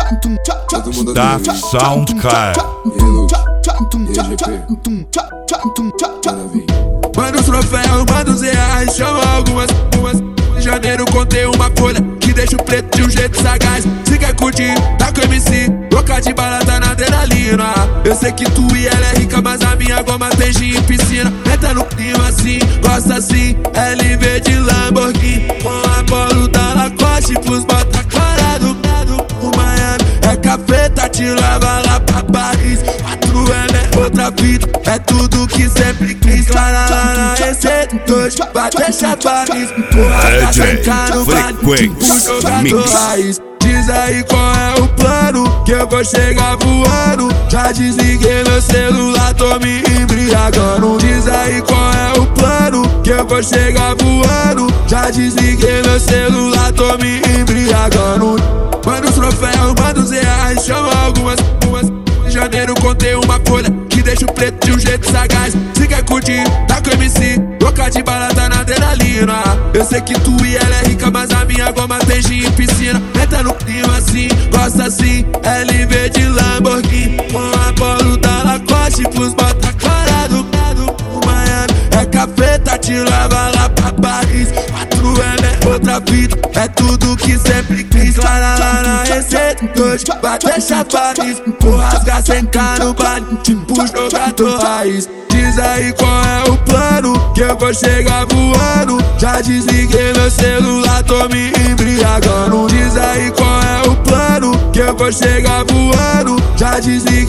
Da Soundcard. Manda os troféus, manda os reais, chama algumas. Em janeiro contei uma folha que deixa o preto de um jeito sagaz. Se quer curtir, tá com MC, boca de bala tá na adrenalina. Eu sei que tu e ela é rica, mas a minha goma tem gin em piscina. Entra no clima assim, gosta assim, LV de Lamborghini, com a Polo da Lacoste pros bota cara do Miami. É cafeta, te leva lá pra Paris. 4M é outra vida, é tudo que sempre quis. Cara lá na EC2, vai deixar Paris. DJ Frequency Mix. Diz aí qual é o plano, que eu vou chegar voando. Já desliguei meu celular, tô me embriagando. Diz aí qual é o plano, que eu vou chegar voando. Já desliguei meu celular, tô me embriagando. Manda os troféus, manda os reais, chama algumas. Em janeiro contei uma folha que deixa o preto de um jeito sagaz. Se quer curtir, tá com MC, boca de bala tá na adrenalina. Eu sei que tu e ela é rica, mas a minha goma tem gin em piscina. Entra no clima assim, gosta assim, LV de Lamborghini, com a Polo da Lacoste pros bota cara do Miami. É cafeta, te leva lá pra Paris. 4M é outra vida, é tudo que sempre quis. Cara lá na EC2, vai deixar Paris. Vou rasgar sem K no baile, tipo jogador raiz. Diz aí qual é o plano, que eu vou chegar voando. Já desliguei meu celular, tô me embriagando. Diz aí qual é o plano, que eu vou chegar voando. Já desliguei